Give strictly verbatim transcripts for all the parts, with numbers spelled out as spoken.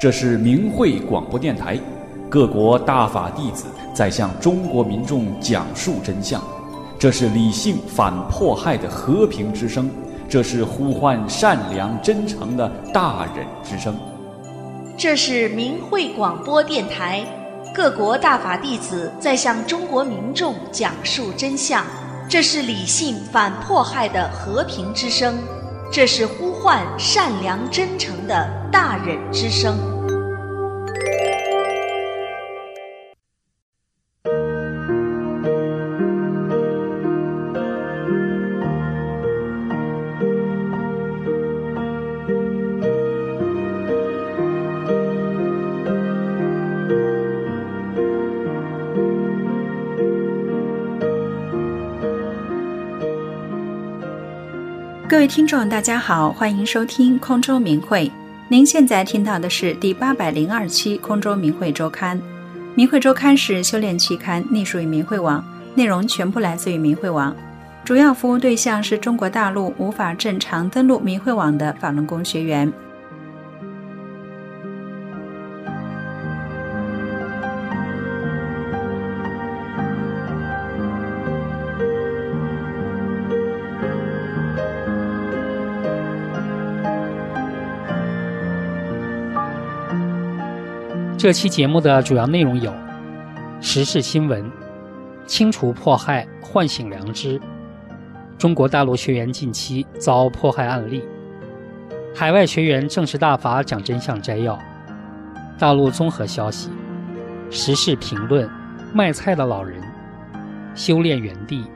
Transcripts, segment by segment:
这是明慧广播电台，各国大法弟子在向中国民众讲述真相。这是理性反迫害的和平之声，这是呼唤善良真诚的大忍之声。 这是明慧广播电台，各国大法弟子在向中国民众讲述真相。这是理性反迫害的和平之声，这是呼唤善良真诚的大忍之声。 各位听众大家好，欢迎收听空中明慧。您现在听到的是第八百零二期空中明慧周刊。明慧周刊是修炼期刊，隶属于明慧网，内容全部来自于明慧网，主要服务对象是中国大陆无法正常登录明慧网的法轮功学员。 这期节目的主要内容有：时事新闻、清除迫害，唤醒良知；中国大陆学员近期遭迫害案例；海外学员正式大法讲真相摘要；大陆综合消息；时事评论；卖菜的老人；修炼园地。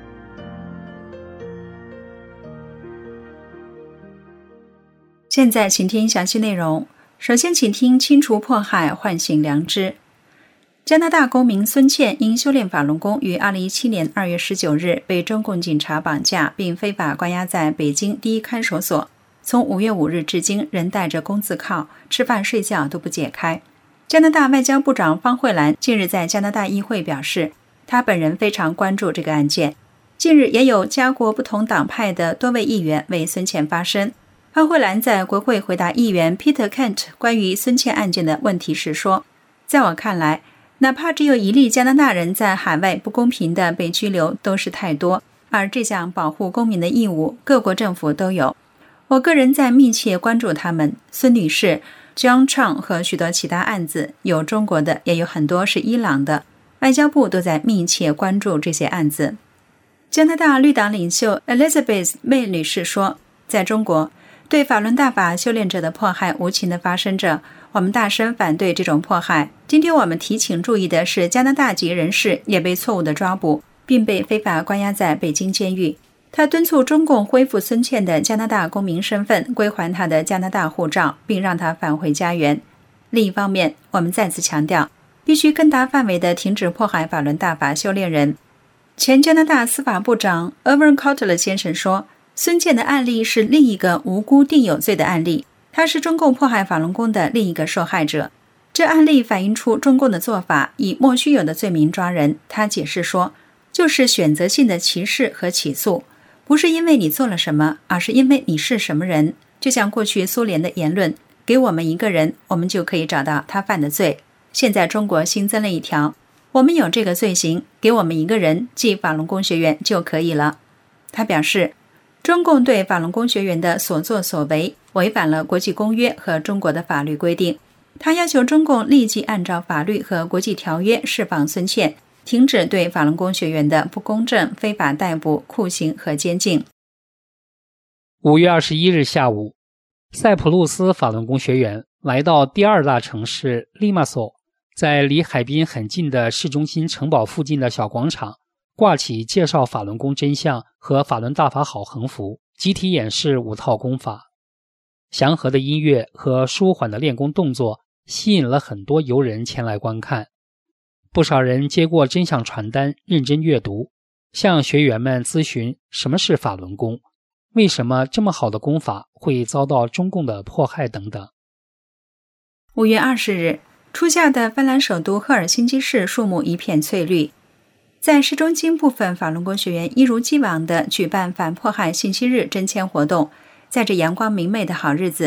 现在请听详细内容。首先请听清除迫害，唤醒良知。加拿大公民孙倩因修炼法轮功，于二零一七年二月十九日被中共警察绑架并非法关押在北京第一看守所，从五月五日至今仍带着工字铐，吃饭睡觉都不解开。加拿大外交部长方慧兰近日在加拿大议会表示，她本人非常关注这个案件。近日也有加国不同党派的多位议员为孙倩发声。方慧兰在国会回答议员 Peter Kent 关于孙倩案件的问题时说，在我看来，哪怕只有一例加拿大人在海外不公平地被拘留都是太多，而这项保护公民的义务各国政府都有。我个人在密切关注他们，孙女士、John Chang 和许多其他案子，有中国的，也有很多是伊朗的，外交部都在密切关注这些案子。加拿大绿党领袖 Elizabeth May 女士说，在中国，对法轮大法修炼者的迫害无情地发生着，我们大声反对这种迫害。今天我们提请注意的是，加拿大籍人士也被错误地抓捕，并被非法关押在北京监狱。他敦促中共恢复孙倩的加拿大公民身份，归还他的加拿大护照，并让他返回家园。另一方面，我们再次强调，必须更大范围地停止迫害法轮大法修炼人。前加拿大司法部长 Evan Cotler 先生说，孙倩的案例是另一个无辜定有罪的案例，他是中共迫害法轮功的另一个受害者。这案例反映出中共的做法，以莫须有的罪名抓人。他解释说，就是选择性的歧视和起诉，不是因为你做了什么，而是因为你是什么人。就像过去苏联的言论，给我们一个人，我们就可以找到他犯的罪。现在中国新增了一条，我们有这个罪行，给我们一个人，即法轮功学员就可以了。他表示，中共对法轮功学员的所作所为违反了国际公约和中国的法律规定。他要求中共立即按照法律和国际条约释放孙倩，停止对法轮功学员的不公正、非法逮捕、酷刑和监禁。 五月二十一日下午，塞浦路斯法轮功学员来到第二大城市利马索，在离海滨很近的市中心城堡附近的小广场挂起介绍法轮功真相和法轮大法好横幅，集体演示五套功法。祥和的音乐和舒缓的练功动作吸引了很多游人前来观看。不少人接过真相传单，认真阅读，向学员们咨询什么是法轮功，为什么这么好的功法会遭到中共的迫害等等。 五月二十日，初夏的芬兰首都赫尔辛基市树木一片翠绿，在市中心部分法轮功学员一如既往地举办反迫害信息日征签活动。在这阳光明媚的好日子，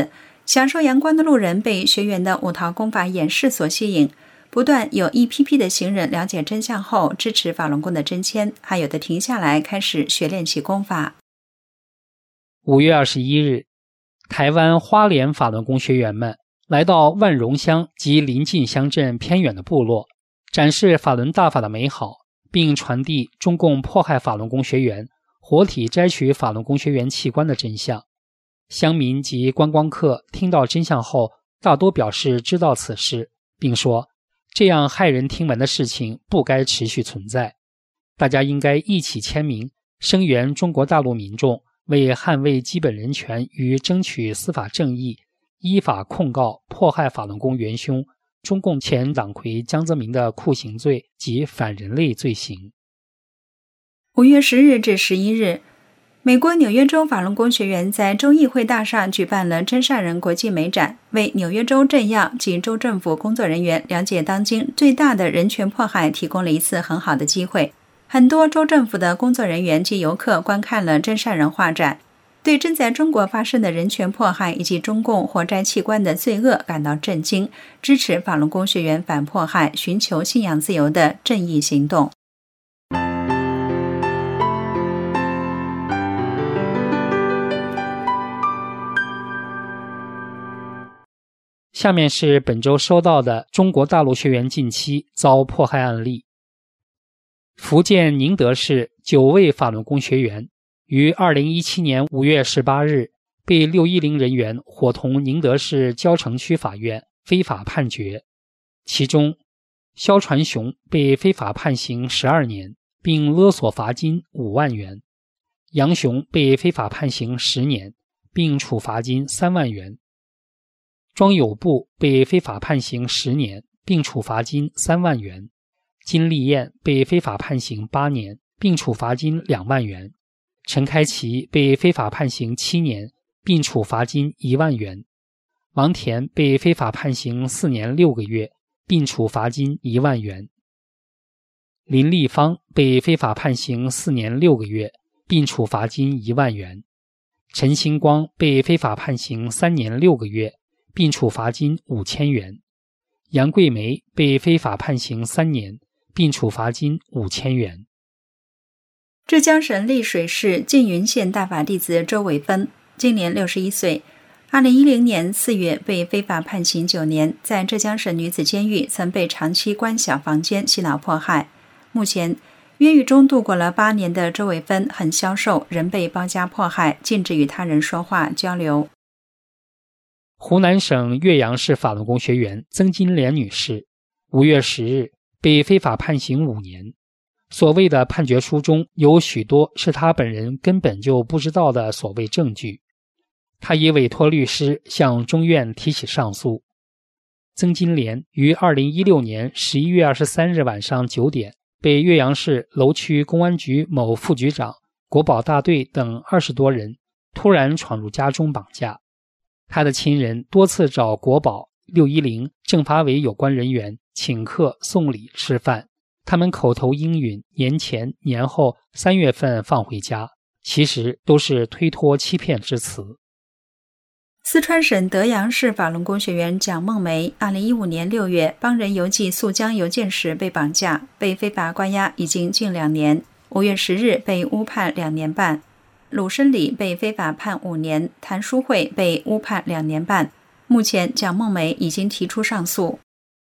享受阳光的路人被学员的五套功法演示所吸引，不断有一批批的行人了解真相后支持法轮功的真签，还有的停下来开始学练习功法。 五月二十一日，台湾花莲法轮功学员们来到万荣乡及邻近乡镇偏远的部落，展示法轮大法的美好，并传递中共迫害法轮功学员、活体摘取法轮功学员器官的真相。乡民及观光客听到真相后，大多表示知道此事，并说这样骇人听闻的事情不该持续存在，大家应该一起签名，声援中国大陆民众为捍卫基本人权与争取司法正义，依法控告迫害法轮功元凶中共前党魁江泽民的酷刑罪及反人类罪行。 五月十日至十一日，美国纽约州法轮功学员在州议会大厦举办了真善人国际美展，为纽约州政要及州政府工作人员了解当今最大的人权迫害提供了一次很好的机会。很多州政府的工作人员及游客观看了真善人画展，对正在中国发生的人权迫害以及中共活摘器官的罪恶感到震惊，支持法轮功学员反迫害、寻求信仰自由的正义行动。 下面是本周收到的中国大陆学员近期遭迫害案例。福建宁德市九位法轮功学员于二零一七年五月十八日被六一零人员伙同宁德市蕉城区法院非法判决，其中肖传雄被非法判刑十二年，并勒索罚金五万元；杨雄被非法判刑十年，并处罚金三万元；庄有部被非法判刑十年，并处罚金三万元；金丽燕被非法判刑八年，并处罚金两万元；陈开奇被非法判刑七年，并处罚金一万元；王田被非法判刑四年六个月，并处罚金一万元；林立芳被非法判刑四年六个月，并处罚金一万元；陈星光被非法判刑三年六个月，并处罚金五千元；杨桂梅被非法判刑三年，并处罚金五千元。 浙江省丽水市缙云县大法弟子周伟芬，今年六十一岁，二零一零年四月被非法判刑九年，在浙江省女子监狱曾被长期关小房间洗脑迫害。目前冤狱中度过了八年的周伟芬很消瘦，仍被包夹迫害，禁止与他人说话交流。 湖南省岳阳市法轮功学员曾金莲女士五月十日被非法判刑五年，所谓的判决书中有许多是她本人根本就不知道的所谓证据，她已委托律师向中院提起上诉。曾金莲于二零一六年十一月二十三日晚上九点被岳阳市楼区公安局某副局长、国保大队等二十多人突然闯入家中绑架。他的亲人多次找国保、六一零、政法委有关人员请客送礼吃饭，他们口头应允年前年后三月份放回家，其实都是推脱欺骗之词。 四川省德阳市法轮功学员蒋梦梅二零一五年六月帮人邮寄速江邮件时被绑架，被非法关押已经近两年，五月十日被误判两年半。鲁生礼被非法判五年，谭淑慧被误判两年半。目前蒋梦梅已经提出上诉。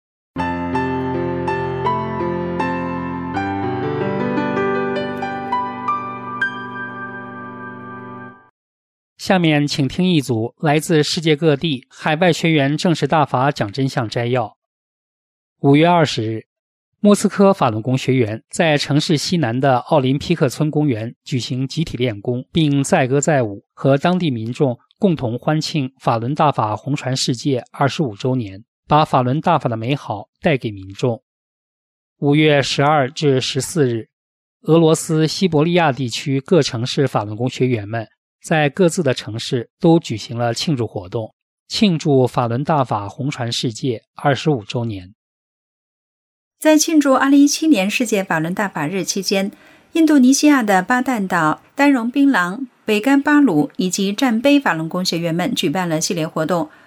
下面请听一组来自世界各地海外学员正式大法讲真相摘要。五月二十日，莫斯科法轮功学员在城市西南的奥林匹克村公园举行集体练功，并载歌载舞，和当地民众共同欢庆法轮大法红传世界二十五周年，把法轮大法的美好带给民众。五月十二至十四日，俄罗斯西伯利亚地区各城市法轮功学员们在各自的城市都举行了庆祝活动，庆祝法轮大法红传世界二十五周年。 在庆祝二零一七年世界法轮大法日期间，印度尼西亚的巴旦岛、丹戎槟榔、北干巴鲁以及战碑法轮功学员们举办了系列活动，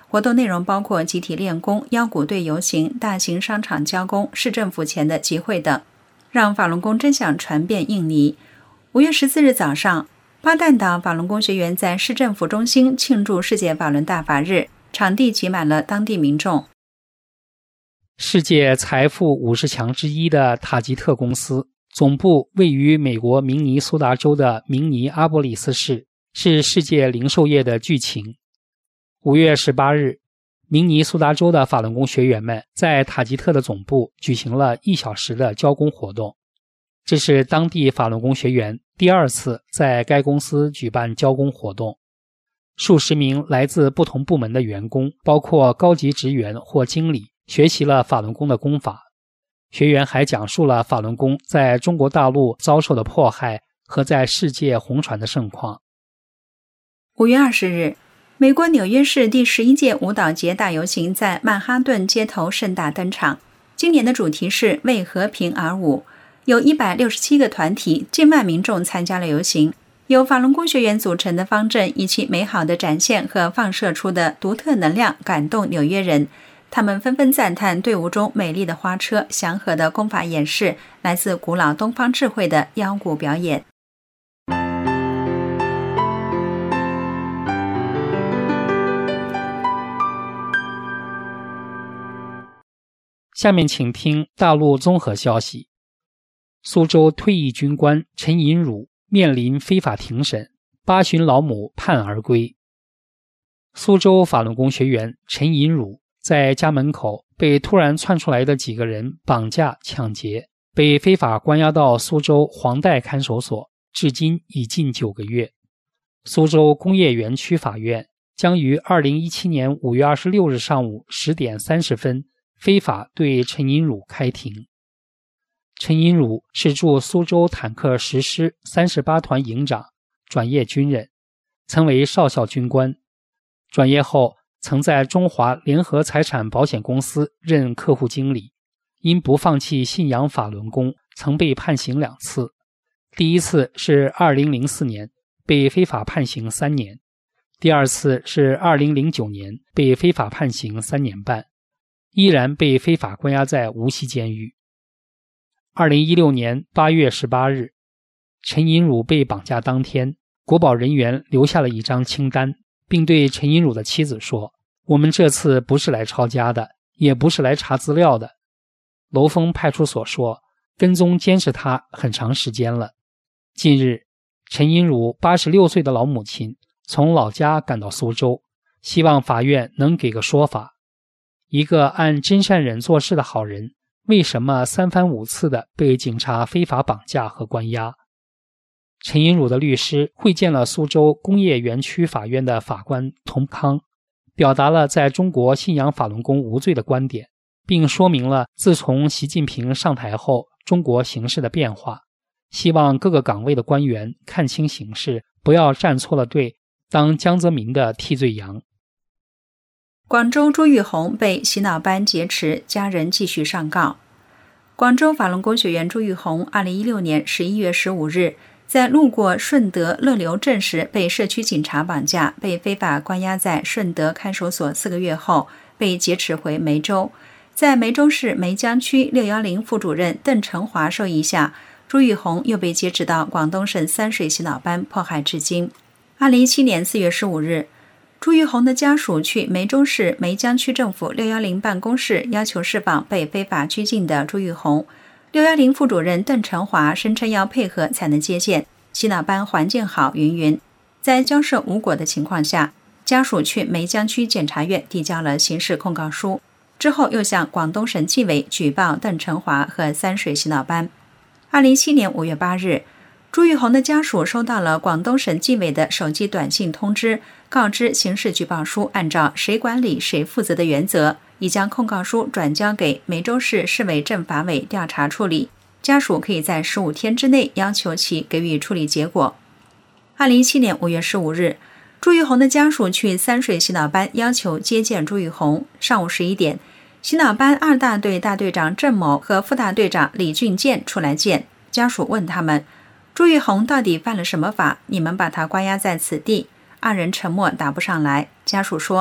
活动内容包括集体练功、腰鼓队游行、大型商场交工、市政府前的集会等，让法轮功真相传遍印尼。五月十四日早上，巴旦岛法轮功学员在市政府中心庆祝世界法轮大法日，场地挤满了当地民众。 世界财富五十强之一的塔吉特公司总部位于美国明尼苏达州的明尼阿波利斯市，是世界零售业的巨擎。五月十八日，明尼苏达州的法轮功学员们在塔吉特的总部举行了一小时的交工活动。这是当地法轮功学员第二次在该公司举办交工活动。数十名来自不同部门的员工，包括高级职员或经理，学习了法轮功的功法。学员还讲述了法轮功在中国大陆遭受的迫害和在世界红传的盛况。 五月二十日，美国纽约市第十一届舞蹈节大游行在曼哈顿街头盛大登场。今年的主题是为和平而舞，有一百六十七个团体，近万民众参加了游行。由法轮功学员组成的方阵以其美好的展现和放射出的独特能量感动纽约人，他们纷纷赞叹队伍中美丽的花车、祥和的功法演示、来自古老东方智慧的腰鼓表演。 下面请听大陆综合消息。苏州退役军官陈银汝面临非法庭审，八旬老母判而归。苏州法轮功学员陈银汝在家门口被突然窜出来的几个人绑架抢劫，被非法关押到苏州黄带看守所，至今已近九个月。苏州工业园区法院将于二零一七年五月二十六日上午十点三十分非法对陈银汝开庭。陈银汝是驻苏州坦克十师三十八团营长，转业军人，曾为少校军官。转业后曾在中华联合财产保险公司任客户经理，因不放弃信仰法轮功，曾被判刑两次。第一次是二零零四年，被非法判刑三年；第二次是二零零九年，被非法判刑三年半，依然被非法关押在无锡监狱。二零一六年八月十八日，陈银汝被绑架当天，国保人员留下了一张清单，并对陈银汝的妻子说：“我们这次不是来抄家的，也不是来查资料的。”楼峰派出所说，跟踪监视他很长时间了。近日，陈银汝八十六岁的老母亲从老家赶到苏州，希望法院能给个说法。一个按真善忍做事的好人，为什么三番五次的被警察非法绑架和关押？陈银汝的律师会见了苏州工业园区法院的法官童康，表达了在中国信仰法轮功无罪的观点，并说明了自从习近平上台后中国形势的变化，希望各个岗位的官员看清形势，不要站错了队，当江泽民的替罪羊。 广州朱玉红被洗脑班劫持，家人继续上告。广州法轮功学员朱玉红二零一六年十一月十五日在路过顺德乐流镇时被社区警察绑架，被非法关押在顺德看守所四个月后被劫持回梅州。在梅州市梅江区六一零副主任邓成华授意下，朱玉红又被劫持到广东省三水洗脑班迫害至今。二零一七年四月十五日，朱玉红的家属去梅州市梅江区政府六一零办公室要求释放被非法拘禁的朱玉红。六一零副主任邓成华声称要配合才能接见，洗脑班环境好云云。在交涉无果的情况下，家属去梅江区检察院递交了刑事控告书，之后又向广东省纪委举报邓成华和三水洗脑班。二零一七年五月八日，朱玉红的家属收到了广东省纪委的手机短信通知，告知刑事举报书按照谁管理谁负责的原则，已将控告书转交给梅州市市委政法委调查处理，家属可以在十五天之内要求其给予处理结果。二零一七年五月十五日，朱玉红的家属去三水洗脑班要求接见朱玉红。上午十一点，洗脑班二大队大队长郑某和副大队长李俊健出来见，家属问他们，朱玉红到底犯了什么法？你们把他关押在此地。二人沉默，答不上来。家属说，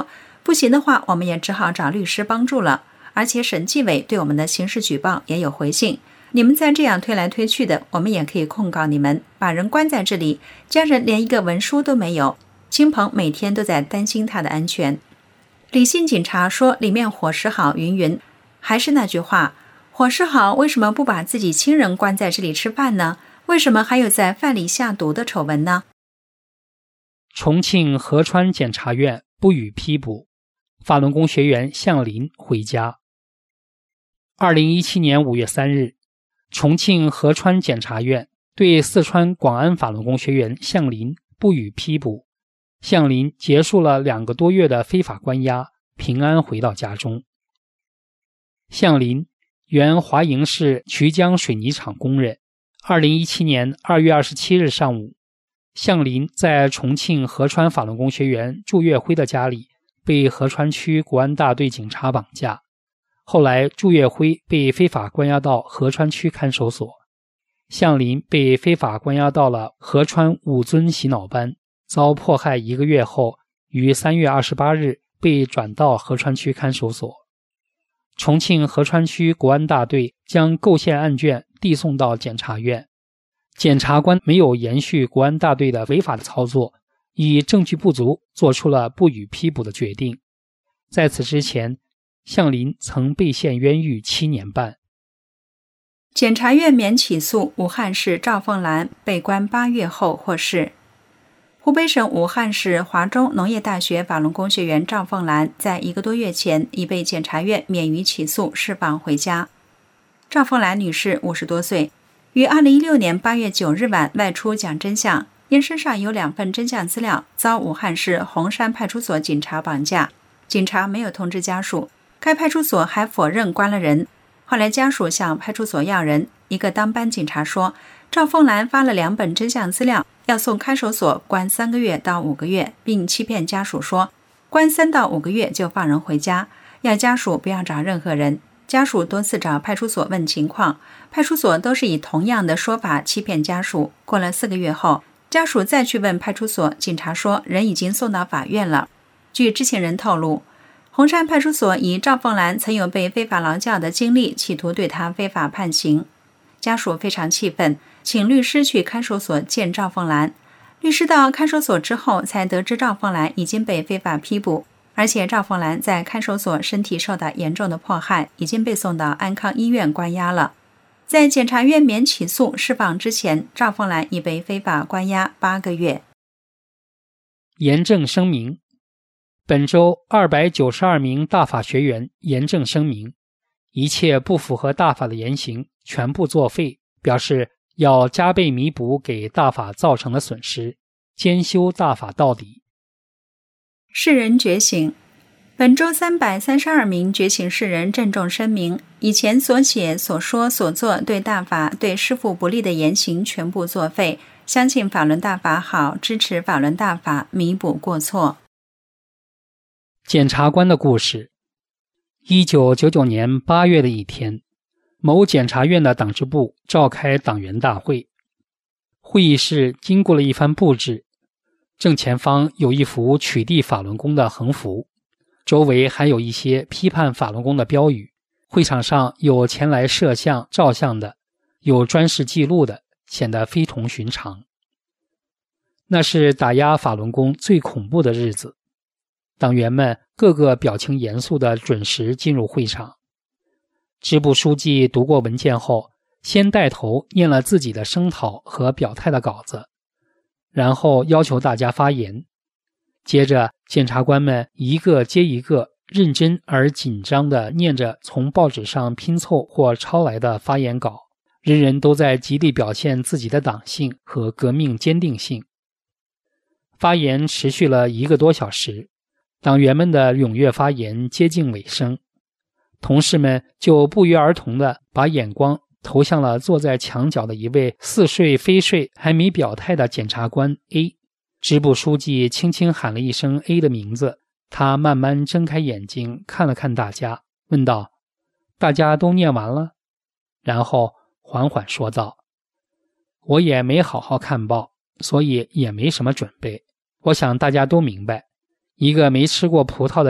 不行的话，我们也只好找律师帮助了。而且审计委对我们的刑事举报也有回信，你们再这样推来推去的，我们也可以控告你们，把人关在这里，家人连一个文书都没有，亲朋每天都在担心他的安全。李姓警察说里面伙食好云云，还是那句话，伙食好为什么不把自己亲人关在这里吃饭呢？为什么还有在饭里下毒的丑闻呢？ 重庆合川检察院不予批捕，法轮功学员向林回家。二零一七年五月三日，重庆合川检察院对四川广安法轮功学员向林不予批捕，向林结束了两个多月的非法关押，平安回到家中。向林原华营市衢江水泥厂工人，二零一七年二月二十七日上午，向林在重庆合川法轮功学员祝月辉的家里被合川区国安大队警察绑架。后来祝月辉被非法关押到合川区看守所，向林被非法关押到了合川五尊洗脑班，遭迫害一个月后，于三月二十八日被转到合川区看守所。重庆合川区国安大队将构陷案卷递送到检察院，检察官没有延续国安大队的违法的操作，以证据不足做出了不予批捕的决定。在此之前，向林曾被限冤狱七年半。 检察院免起诉武汉市赵凤兰被关八月后获释。湖北省武汉市华中农业大学法轮功学员赵凤兰在一个多月前已被检察院免于起诉释放回家。赵凤兰女士五十多岁，于二零一六年八月九日晚外出讲真相，因身上有两份真相资料，遭武汉市洪山派出所警察绑架。警察没有通知家属，该派出所还否认关了人。后来家属向派出所要人，一个当班警察说，赵凤兰发了两本真相资料，要送看守所关三个月到五个月，并欺骗家属说，关三到五个月就放人回家，要家属不要找任何人。家属多次找派出所问情况，派出所都是以同样的说法欺骗家属。过了四个月后，家属再去问派出所，警察说人已经送到法院了。据知情人透露，洪山派出所以赵凤兰曾有被非法劳教的经历，企图对她非法判刑。家属非常气愤，请律师去看守所见赵凤兰。律师到看守所之后，才得知赵凤兰已经被非法批捕，而且赵凤兰在看守所身体受到严重的迫害，已经被送到安康医院关押了。在检察院免起诉释放之前，赵凤兰已被非法关押八个月。 严正声明：本周二百九十二名大法学员严正声明，一切不符合大法的言行全部作废，表示要加倍弥补给大法造成的损失，兼修大法到底。 世人觉醒。本周三百三十二名觉醒世人郑重声明，以前所写所说所做对大法对师父不利的言行全部作废，相信法轮大法好，支持法轮大法，弥补过错。 检察官的故事。一九九九年八月的一天，某检察院的党支部召开党员大会，会议室经过了一番布置，正前方有一幅取缔法轮功的横幅，周围还有一些批判法轮功的标语。会场上有前来摄像照相的，有专事记录的，显得非同寻常。那是打压法轮功最恐怖的日子，党员们个个表情严肃地准时进入会场。支部书记读过文件后，先带头念了自己的声讨和表态的稿子，然后要求大家发言。接着检察官们一个接一个认真而紧张地念着从报纸上拼凑或抄来的发言稿，人人都在极力表现自己的党性和革命坚定性。发言持续了一个多小时，党员们的踊跃发言接近尾声，同事们就不约而同地把眼光投向了坐在墙角的一位似睡非睡还没表态的检察官 A。 支部书记轻轻喊了一声 A 的名字，他慢慢睁开眼睛看了看大家，问道：大家都念完了？然后缓缓说道：我也没好好看报，所以也没什么准备。我想大家都明白，一个没吃过葡萄的人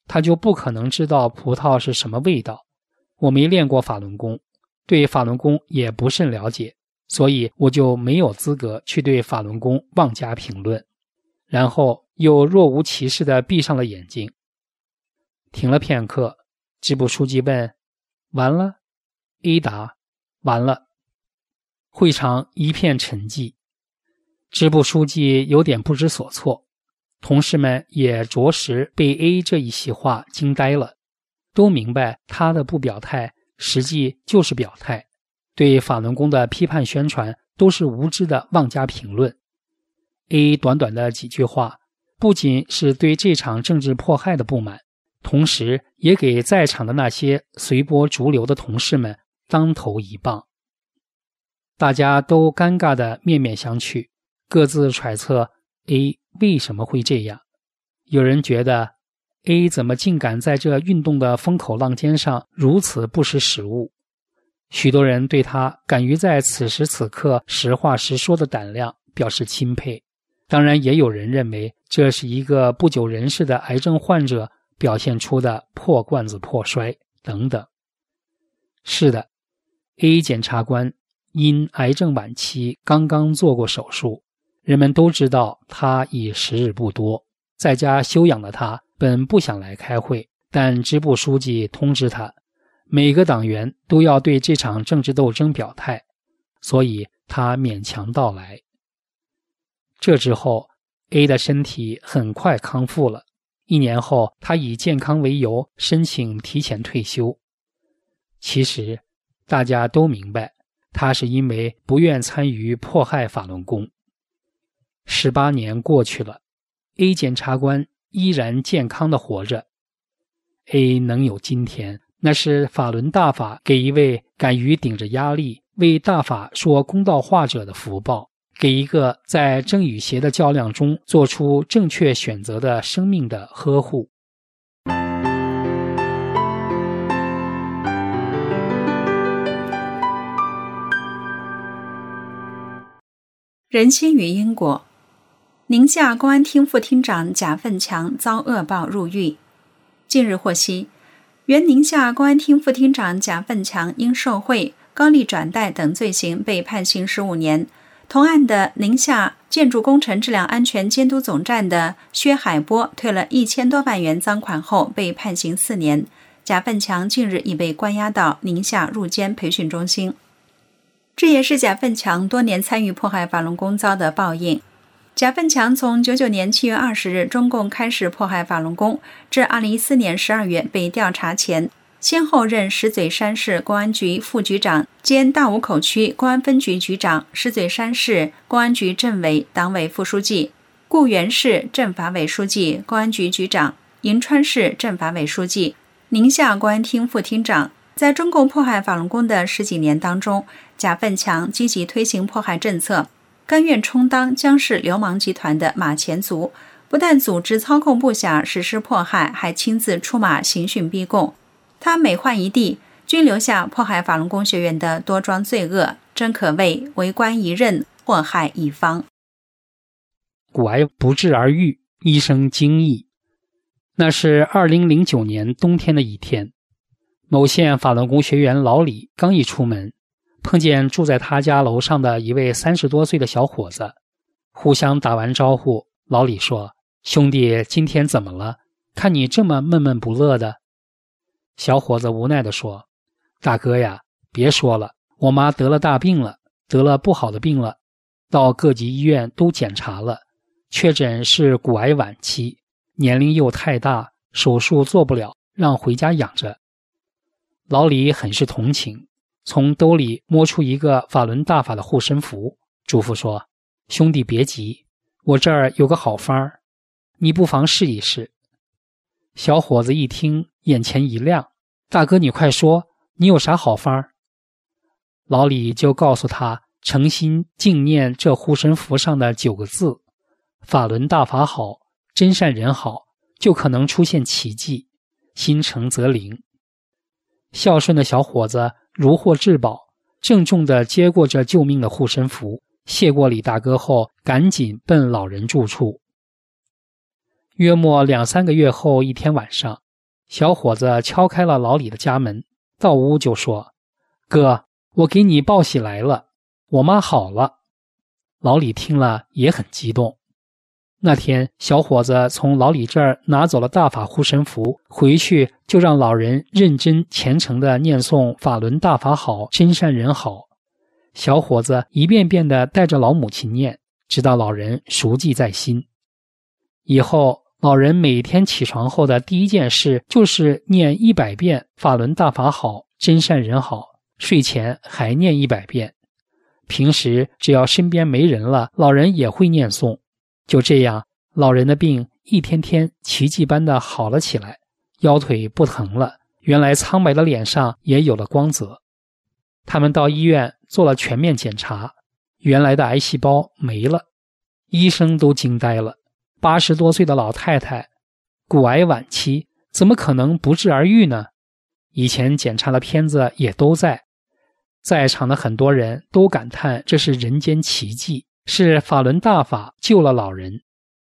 他就不可能知道葡萄是什么味道。我没练过法轮功，对法轮功也不甚了解，所以我就没有资格去对法轮功妄加评论。然后又若无其事地闭上了眼睛。停了片刻，支部书记问：完了？ A 答：完了。会场一片沉寂，支部书记有点不知所措，同事们也着实被 A 这一席话惊呆了，都明白他的不表态实际就是表态，对法轮功的批判宣传都是无知的妄加评论。A 短短的几句话，不仅是对这场政治迫害的不满，同时也给在场的那些随波逐流的同事们当头一棒。大家都尴尬的面面相觑，各自揣测 A 为什么会这样。有人觉得 A 怎么竟敢在这运动的风口浪尖上如此不识时务，许多人对他敢于在此时此刻实话实说的胆量表示钦佩。当然也有人认为这是一个不久人世的癌症患者表现出的破罐子破摔等等。是的， A 检察官因癌症晚期刚刚做过手术，人们都知道他已时日不多，在家休养的他本不想来开会，但支部书记通知他，每个党员都要对这场政治斗争表态，所以他勉强到来。这之后 A 的身体很快康复了，一年后他以健康为由申请提前退休。其实大家都明白，他是因为不愿参与迫害法轮功。十八年过去了， A 检察官依然健康地活着。 A 能有今天，那是法轮大法给一位敢于顶着压力为大法说公道话者的福报，给一个在正与邪的较量中做出正确选择的生命的呵护。 人心与因果。宁夏公安厅副厅长贾奋强遭恶报入狱。近日获悉，原宁夏公安厅副厅长贾奋强因受贿、高利转贷等罪行被判刑十五年。同案的宁夏建筑工程质量安全监督总站的薛海波退了一千多万元赃款后被判刑四年。贾奋强近日已被关押到宁夏入监培训中心。这也是贾奋强多年参与迫害法轮功遭的报应。贾奋强从九九年七月二十日中共开始迫害法轮功，至二零一四年十二月被调查前，先后任石嘴山市公安局副局长兼大武口区公安分局局长、石嘴山市公安局政委党委副书记、固原市政法委书记、公安局局长、银川市政法委书记、宁夏公安厅副厅长。在中共迫害法轮功的十几年当中，贾奋强积极推行迫害政策，甘愿充当江氏流氓集团的马前卒，不但组织操控部下实施迫害，还亲自出马刑讯逼供。他每换一地，均留下迫害法轮功学员的多桩罪恶，真可谓为官一任，祸害一方。 骨癌不治而愈，医生惊异。那是二零零九年冬天的一天，某县法轮功学员老李刚一出门，碰见住在他家楼上的一位三十多岁的小伙子，互相打完招呼，老李说：“兄弟，今天怎么了？看你这么闷闷不乐的。”小伙子无奈地说：“大哥呀，别说了，我妈得了大病了，得了不好的病了，到各级医院都检查了，确诊是骨癌晚期，年龄又太大，手术做不了，让回家养着。”老李很是同情，从兜里摸出一个法轮大法的护身符，嘱咐说：“兄弟别急，我这儿有个好方儿，你不妨试一试。”小伙子一听，眼前一亮：“大哥你快说，你有啥好方儿？”老李就告诉他，诚心敬念这护身符上的九个字：法轮大法好，真善人好，就可能出现奇迹，心诚则灵。孝顺的小伙子如获至宝，郑重地接过这救命的护身符，谢过李大哥后，赶紧奔老人住处。约莫两三个月后一天晚上， 小伙子敲开了老李的家门，到屋就说：哥，我给你报喜来了，我妈好了。老李听了也很激动。那天小伙子从老李这儿拿走了大法护身符，回去就让老人认真虔诚地念诵法轮大法好，真善人好。小伙子一遍遍地带着老母亲念，直到老人熟记在心。以后老人每天起床后的第一件事就是念一百遍法轮大法好，真善人好，睡前还念一百遍。平时只要身边没人了，老人也会念诵。就这样，老人的病一天天奇迹般的好了起来，腰腿不疼了，原来苍白的脸上也有了光泽。他们到医院做了全面检查，原来的癌细胞没了，医生都惊呆了。八十多岁的老太太，骨癌晚期，怎么可能不治而愈呢？以前检查的片子也都在，在场的很多人都感叹这是人间奇迹，是法轮大法救了老人。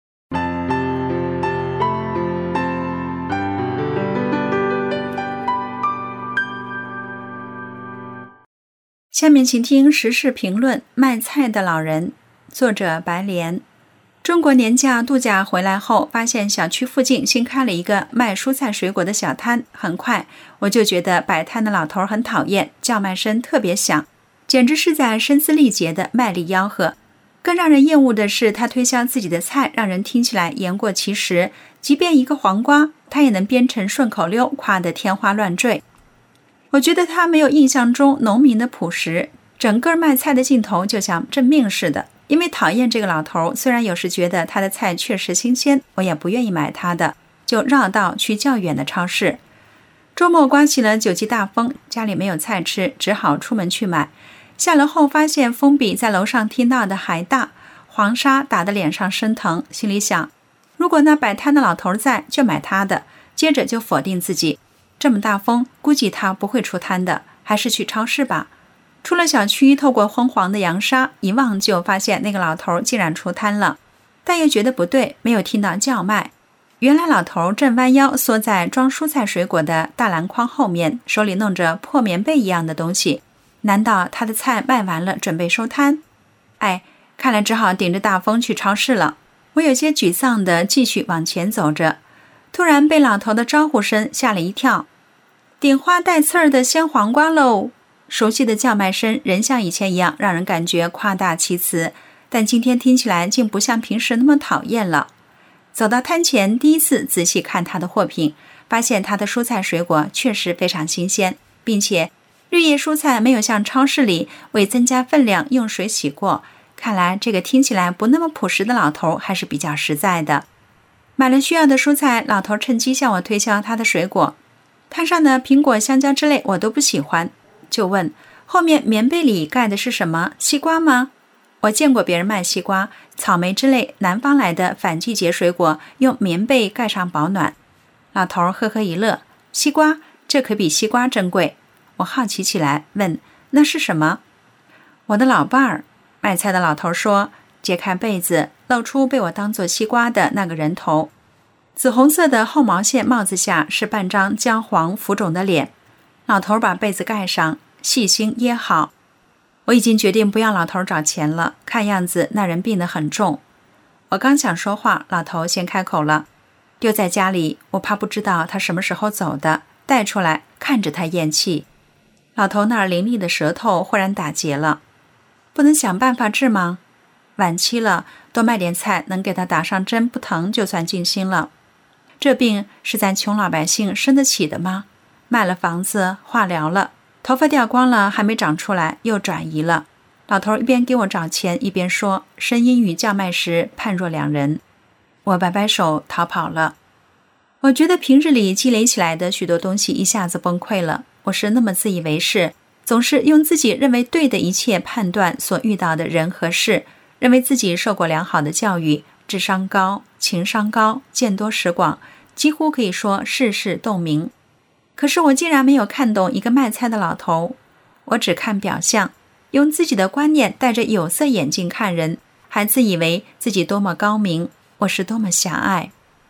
下面请听时事评论：卖菜的老人，作者白莲。中国年假度假回来后，发现小区附近新开了一个卖蔬菜水果的小摊，很快我就觉得摆摊的老头很讨厌，叫卖声特别响，简直是在声嘶力竭地卖力吆喝。更让人厌恶的是，他推销自己的菜让人听起来言过其实，即便一个黄瓜他也能编成顺口溜，夸得天花乱坠。我觉得他没有印象中农民的朴实，整个卖菜的劲头就像挣命似的。因为讨厌这个老头，虽然有时觉得他的菜确实新鲜，我也不愿意买他的，就绕道去较远的超市。周末刮起了九级大风，家里没有菜吃，只好出门去买。下楼后发现风比在楼上听到的还大，黄沙打得脸上生疼，心里想，如果那摆摊的老头在，就买他的。接着就否定自己，这么大风，估计他不会出摊的，还是去超市吧。出了小区，透过昏黄的扬沙，一望就发现那个老头竟然出摊了，但又觉得不对，没有听到叫卖。原来老头正弯腰缩在装蔬菜水果的大篮筐后面，手里弄着破棉被一样的东西。难道他的菜卖完了，准备收摊？哎，看来只好顶着大风去超市了。我有些沮丧地继续往前走着，突然被老头的招呼声吓了一跳。顶花带刺儿的鲜黄瓜喽！熟悉的叫卖声仍像以前一样，让人感觉夸大其词，但今天听起来竟不像平时那么讨厌了。走到摊前，第一次仔细看他的货品，发现他的蔬菜水果确实非常新鲜，并且绿叶蔬菜没有像超市里为增加分量用水洗过。看来这个听起来不那么朴实的老头还是比较实在的。买了需要的蔬菜，老头趁机向我推销他的水果。摊上的苹果、香蕉之类我都不喜欢，就问后面棉被里盖的是什么？西瓜吗？我见过别人卖西瓜、草莓之类南方来的反季节水果，用棉被盖上保暖。老头呵呵一乐，西瓜，这可比西瓜珍贵。我好奇起来，问那是什么？我的老伴儿。卖菜的老头说，揭开被子，露出被我当作西瓜的那个人头。紫红色的厚毛线帽子下是半张姜黄浮肿的脸。老头把被子盖上，细心掖好。我已经决定不要老头找钱了，看样子那人病得很重。我刚想说话，老头先开口了，丢在家里，我怕不知道他什么时候走的，带出来看着他咽气。老头那儿伶俐的舌头忽然打结了。不能想办法治吗？晚期了，多卖点菜，能给他打上针，不疼就算尽心了。这病是咱穷老百姓生得起的吗？卖了房子，化疗了，头发掉光了，还没长出来，又转移了。老头一边给我找钱，一边说，声音与叫卖时判若两人。我摆摆手逃跑了。我觉得平日里积累起来的许多东西一下子崩溃了。我是那么自以为是，总是用自己认为对的一切判断所遇到的人和事，认为自己受过良好的教育，智商高，情商高，见多识广，几乎可以说事事洞明。可是我竟然没有看懂一个卖菜的老头，我只看表象，用自己的观念戴着有色眼镜看人，还自以为自己多么高明，我是多么狭隘。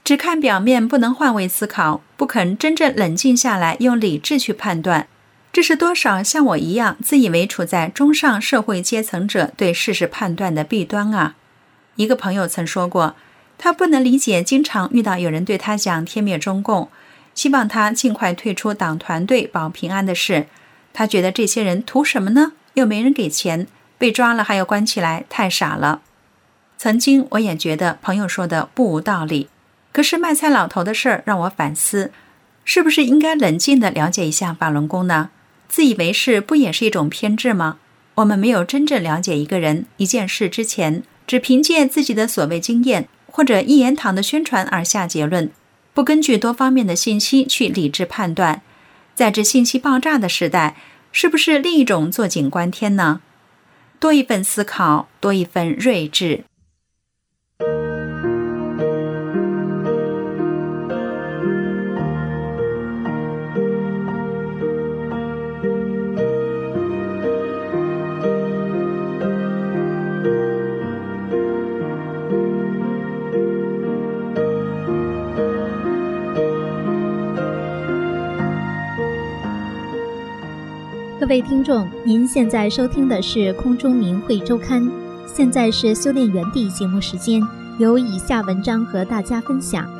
只看表面，不能换位思考，不肯真正冷静下来，用理智去判断。这是多少像我一样自以为处在中上社会阶层者对事实判断的弊端啊！一个朋友曾说过，他不能理解经常遇到有人对他讲天灭中共，希望他尽快退出党团队保平安的事。他觉得这些人图什么呢？又没人给钱，被抓了还要关起来，太傻了。曾经我也觉得朋友说的不无道理，可是卖菜老头的事儿让我反思，是不是应该冷静地了解一下法轮功呢？自以为是不也是一种偏执吗？我们没有真正了解一个人一件事之前，只凭借自己的所谓经验或者一言堂的宣传而下结论，不根据多方面的信息去理智判断，在这信息爆炸的时代，是不是另一种坐井观天呢？多一份思考，多一份睿智。 各位听众，您现在收听的是空中明慧周刊，现在是修炼园地节目时间，由以下文章和大家分享。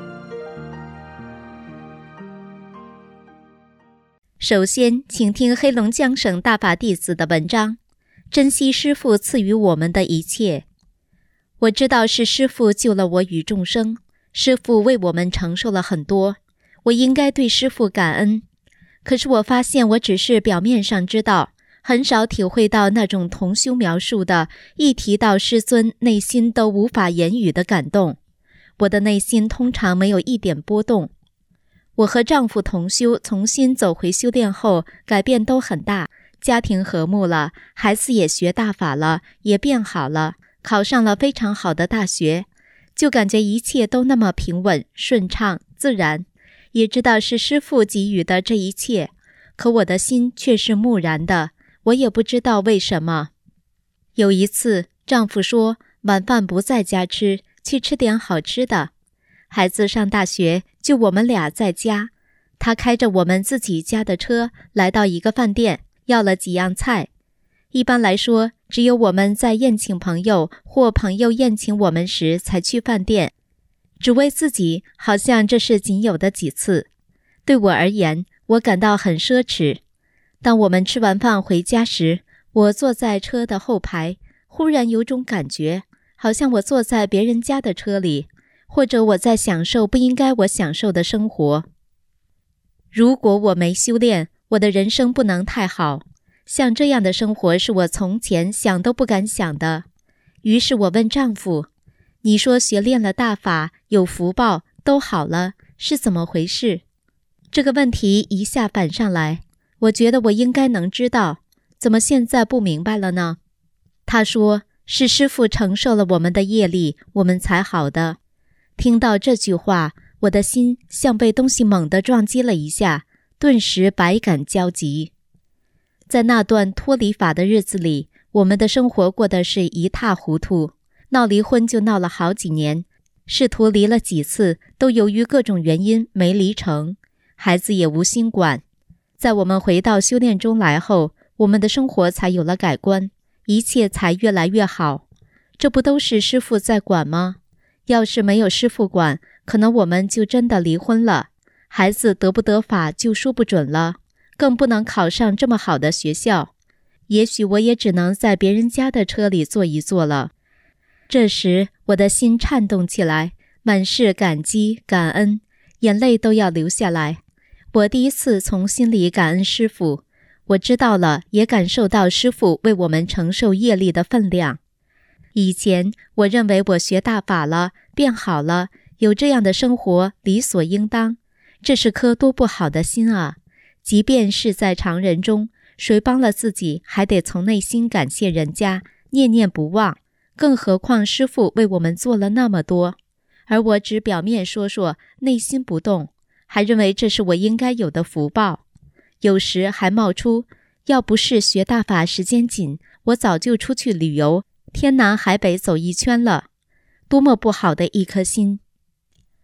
首先，请听黑龙江省大法弟子的文章，珍惜师父赐予我们的一切。我知道是师父救了我与众生，师父为我们承受了很多，我应该对师父感恩。可是我发现我只是表面上知道，很少体会到那种同修描述的一提到师尊内心都无法言语的感动。我的内心通常没有一点波动。我和丈夫同修重新走回修炼后，改变都很大，家庭和睦了，孩子也学大法了，也变好了，考上了非常好的大学，就感觉一切都那么平稳、顺畅、自然。也知道是师父给予的这一切，可我的心却是木然的，我也不知道为什么。有一次，丈夫说晚饭不在家吃，去吃点好吃的。孩子上大学，就我们俩在家。他开着我们自己家的车来到一个饭店，要了几样菜。一般来说，只有我们在宴请朋友或朋友宴请我们时才去饭店。只为自己，好像这是仅有的几次。对我而言，我感到很奢侈。当我们吃完饭回家时，我坐在车的后排，忽然有种感觉，好像我坐在别人家的车里，或者我在享受不应该我享受的生活。如果我没修炼，我的人生不能太好。像这样的生活是我从前想都不敢想的。于是我问丈夫，你说学练了大法，有福报，都好了，是怎么回事？这个问题一下反上来，我觉得我应该能知道，怎么现在不明白了呢？他说，是师父承受了我们的业力，我们才好的。听到这句话，我的心像被东西猛地撞击了一下，顿时百感交集。在那段脱离法的日子里，我们的生活过得是一塌糊涂。闹离婚就闹了好几年，试图离了几次，都由于各种原因没离成，孩子也无心管。在我们回到修炼中来后，我们的生活才有了改观，一切才越来越好。这不都是师父在管吗？要是没有师父管，可能我们就真的离婚了，孩子得不得法就说不准了，更不能考上这么好的学校。也许我也只能在别人家的车里坐一坐了。这时我的心颤动起来，满是感激感恩，眼泪都要流下来。我第一次从心里感恩师父，我知道了，也感受到师父为我们承受业力的分量。以前我认为我学大法了，变好了，有这样的生活理所应当，这是颗多不好的心啊！即便是在常人中，谁帮了自己，还得从内心感谢人家，念念不忘。更何况师父为我们做了那么多，而我只表面说说，内心不动，还认为这是我应该有的福报。有时还冒出，要不是学大法时间紧，我早就出去旅游，天南海北走一圈了。多么不好的一颗心！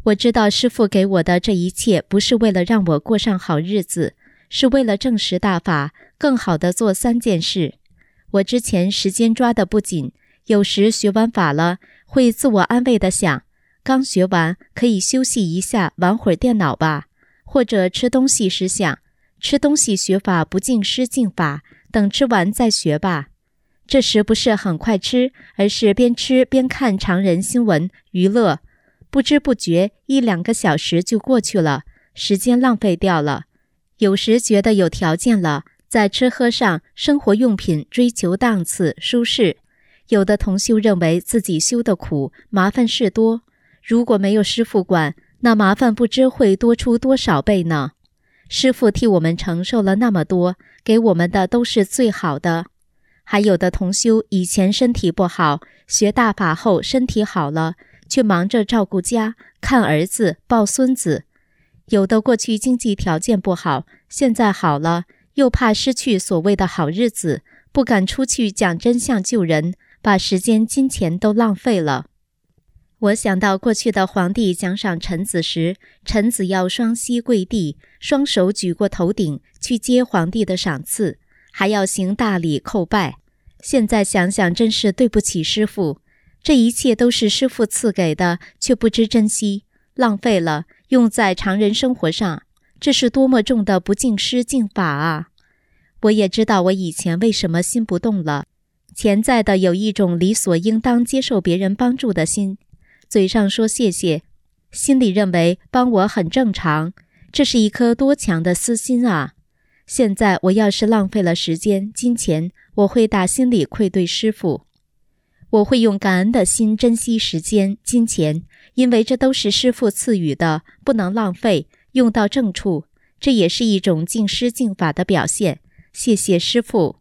我知道师父给我的这一切不是为了让我过上好日子，是为了证实大法，更好地做三件事。我之前时间抓得不紧，有时学完法了，会自我安慰地想，刚学完可以休息一下，玩会儿电脑吧，或者吃东西时想，吃东西学法不敬师敬法，等吃完再学吧。这时不是很快吃，而是边吃边看常人新闻娱乐，不知不觉一两个小时就过去了，时间浪费掉了。有时觉得有条件了，在吃喝上生活用品追求档次舒适。有的同修认为自己修的苦，麻烦事多，如果没有师父管，那麻烦不知会多出多少倍呢。师父替我们承受了那么多，给我们的都是最好的。还有的同修以前身体不好，学大法后身体好了，却忙着照顾家，看儿子，抱孙子。有的过去经济条件不好，现在好了，又怕失去所谓的好日子，不敢出去讲真相救人，把时间金钱都浪费了。我想到过去的皇帝奖赏臣子时，臣子要双膝跪地，双手举过头顶去接皇帝的赏赐，还要行大礼叩拜。现在想想真是对不起师父，这一切都是师父赐给的，却不知珍惜，浪费了，用在常人生活上，这是多么重的不敬师敬法啊！我也知道我以前为什么心不动了，潜在的有一种理所应当接受别人帮助的心，嘴上说谢谢，心里认为帮我很正常，这是一颗多强的私心啊！现在我要是浪费了时间、金钱，我会打心里愧对师父。我会用感恩的心珍惜时间、金钱，因为这都是师父赐予的，不能浪费，用到正处，这也是一种敬师敬法的表现。谢谢师父。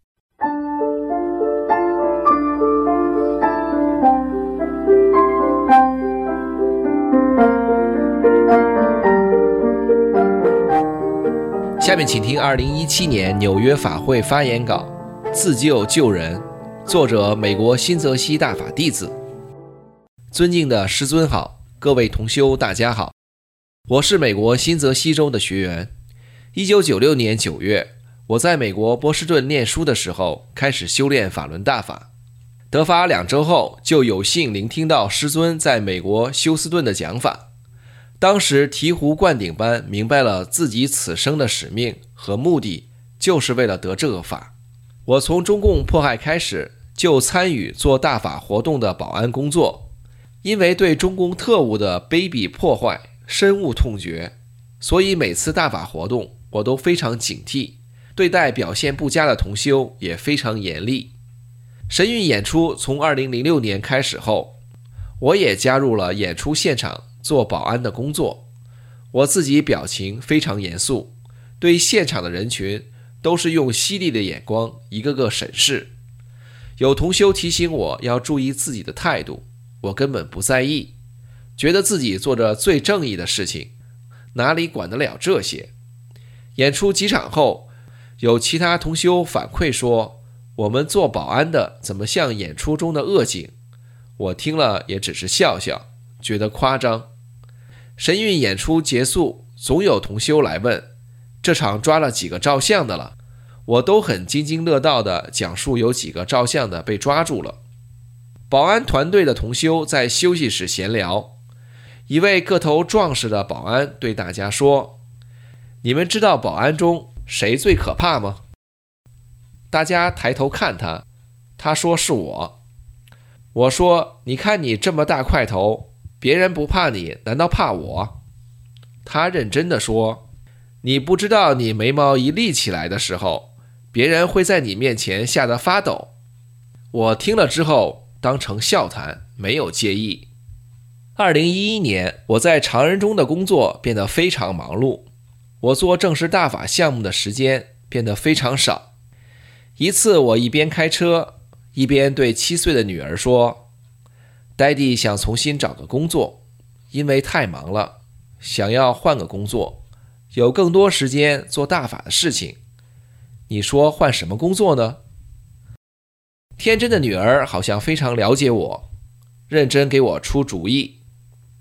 下面请听二零一七年纽约法会发言稿，自救救人，作者美国新泽西大法弟子。尊敬的师尊好，各位同修大家好，我是美国新泽西州的学员。一九九六年九月，我在美国波士顿念书的时候，开始修炼法轮大法。得法两周后，就有幸聆听到师尊在美国休斯顿的讲法。当时醍醐灌顶般明白了自己此生的使命和目的，就是为了得这个法。我从中共迫害开始，就参与做大法活动的保安工作，因为对中共特务的卑鄙破坏深恶痛绝，所以每次大法活动我都非常警惕，对待表现不佳的同修也非常严厉。神韵演出从二零零六年开始后，我也加入了演出现场做保安的工作。我自己表情非常严肃，对现场的人群都是用犀利的眼光一个个审视。有同修提醒我要注意自己的态度，我根本不在意，觉得自己做着最正义的事情，哪里管得了这些。演出几场后，有其他同修反馈说，我们做保安的怎么像演出中的恶警，我听了也只是笑笑，觉得夸张。神韵演出结束，总有同修来问，这场抓了几个照相的了，我都很津津乐道地讲述有几个照相的被抓住了。保安团队的同修在休息室闲聊，一位个头壮实的保安对大家说，你们知道保安中谁最可怕吗？大家抬头看他，他说是我。我说，你看你这么大块头，别人不怕你，难道怕我？他认真地说，你不知道你眉毛一立起来的时候，别人会在你面前吓得发抖。我听了之后当成笑谈，没有介意。二零一一年，我在常人中的工作变得非常忙碌，我做正式大法项目的时间变得非常少。一次我一边开车，一边对七岁的女儿说，呆弟想重新找个工作，因为太忙了，想要换个工作，有更多时间做大法的事情。你说换什么工作呢？天真的女儿好像非常了解我，认真给我出主意。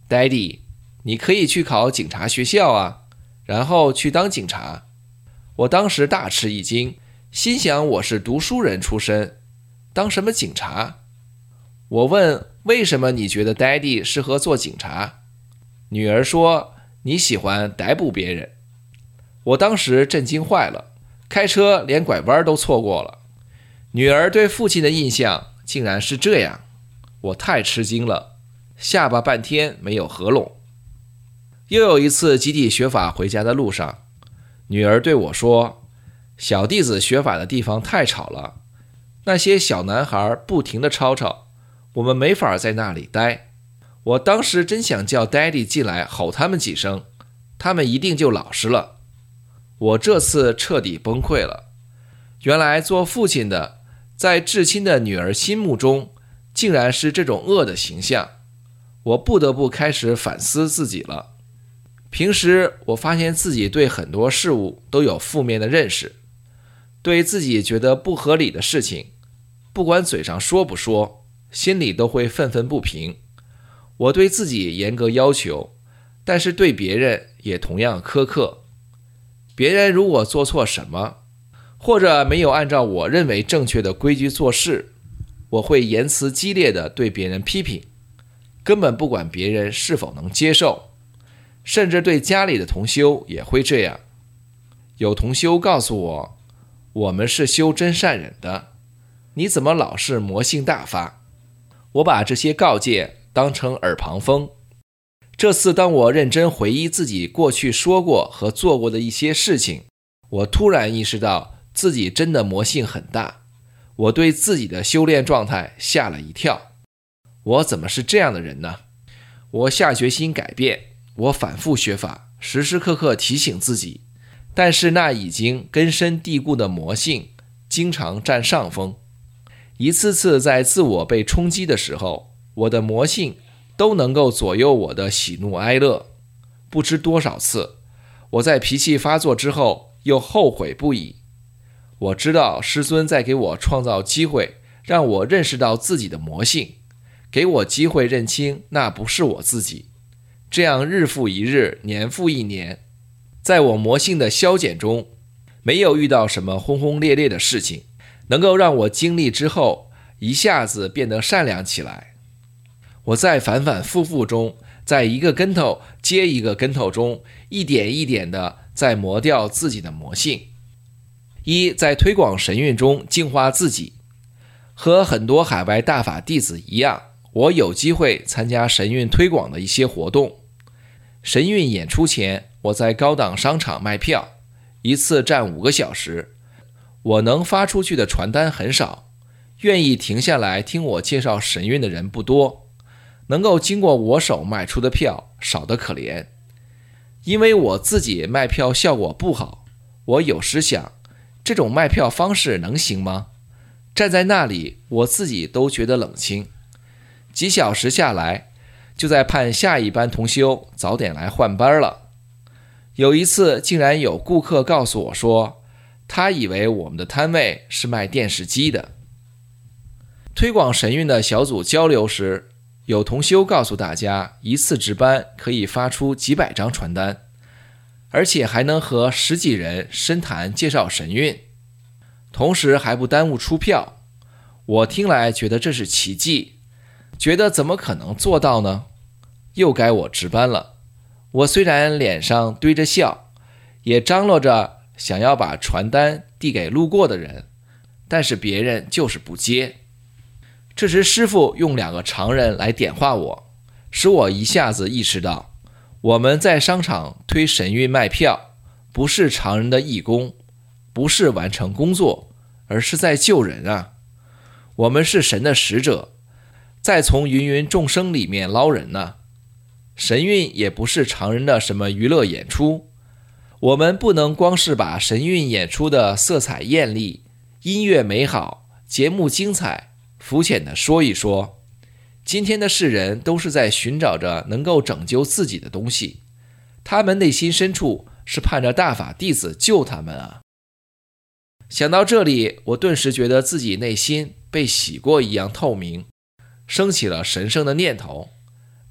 Daddy， 你可以去考警察学校啊，然后去当警察。我当时大吃一惊，心想我是读书人出身，当什么警察？我问为什么你觉得 Daddy 适合做警察？女儿说你喜欢逮捕别人。我当时震惊坏了，开车连拐弯都错过了。女儿对父亲的印象竟然是这样，我太吃惊了，下巴半天没有合拢。又有一次集体学法回家的路上，女儿对我说，小弟子学法的地方太吵了，那些小男孩不停地吵吵，我们没法在那里待。我当时真想叫 Daddy 进来吼他们几声，他们一定就老实了。我这次彻底崩溃了，原来做父亲的在至亲的女儿心目中竟然是这种恶的形象，我不得不开始反思自己了。平时我发现自己对很多事物都有负面的认识，对自己觉得不合理的事情，不管嘴上说不说，心里都会愤愤不平。我对自己严格要求，但是对别人也同样苛刻。别人如果做错什么，或者没有按照我认为正确的规矩做事，我会言辞激烈地对别人批评，根本不管别人是否能接受。甚至对家里的同修也会这样。有同修告诉我，我们是修真善忍的，你怎么老是魔性大发？我把这些告诫当成耳旁风。这次当我认真回忆自己过去说过和做过的一些事情，我突然意识到自己真的魔性很大，我对自己的修炼状态吓了一跳。我怎么是这样的人呢？我下决心改变，我反复学法，时时刻刻提醒自己，但是那已经根深蒂固的魔性经常占上风。一次次在自我被冲击的时候，我的魔性都能够左右我的喜怒哀乐。不知多少次，我在脾气发作之后又后悔不已。我知道师尊在给我创造机会，让我认识到自己的魔性，给我机会认清那不是我自己。这样日复一日，年复一年，在我魔性的消减中，没有遇到什么轰轰烈烈的事情能够让我经历之后一下子变得善良起来。我在反反复复中，在一个跟头接一个跟头中，一点一点的在磨掉自己的魔性。一，在推广神韵中净化自己。和很多海外大法弟子一样，我有机会参加神韵推广的一些活动。神韵演出前，我在高档商场卖票，一次站五个小时。我能发出去的传单很少，愿意停下来听我介绍神韵的人不多，能够经过我手卖出的票少得可怜。因为我自己卖票效果不好，我有时想，这种卖票方式能行吗？站在那里，我自己都觉得冷清。几小时下来，就在盼下一班同修早点来换班了。有一次竟然有顾客告诉我说，他以为我们的摊位是卖电视机的。推广神韵的小组交流时，有同修告诉大家，一次值班可以发出几百张传单，而且还能和十几人深谈介绍神韵，同时还不耽误出票。我听来觉得这是奇迹，觉得怎么可能做到呢？又该我值班了。我虽然脸上堆着笑，也张罗着想要把传单递给路过的人，但是别人就是不接。这时师父用两个常人来点化我，使我一下子意识到，我们在商场推神韵卖票，不是常人的义工，不是完成工作，而是在救人啊！我们是神的使者，在从芸芸众生里面捞人呢、啊。神韵也不是常人的什么娱乐演出，我们不能光是把神韵演出的色彩艳丽、音乐美好、节目精彩肤浅地说一说。今天的世人都是在寻找着能够拯救自己的东西，他们内心深处是盼着大法弟子救他们啊。想到这里，我顿时觉得自己内心被洗过一样透明，升起了神圣的念头，